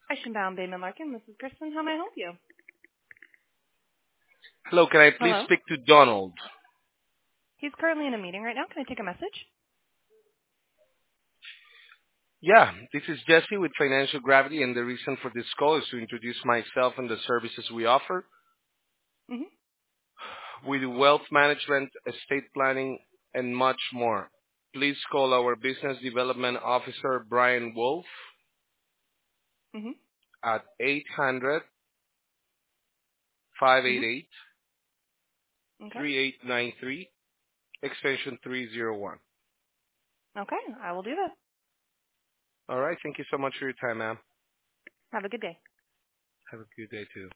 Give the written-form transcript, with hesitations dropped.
Eichenbaum, Bayman Larkin. This is Kristen. How may I help you? Hello, can I please Hello. speak to Donald? He's currently in a meeting right now. Can I take a message? Yeah, this is Jesse with Financial Gravity, and the reason for this call is to introduce myself and the services we offer. Mhm. We do wealth management, estate planning, and much more. Please call our Business Development Officer, Brian Wolf, Mhm. at 800 five eight Mhm. eight Okay. 3893, extension 301. Okay. I will do that. All right, thank you so much for your time, ma'am. Have a good day. Have a good day, too.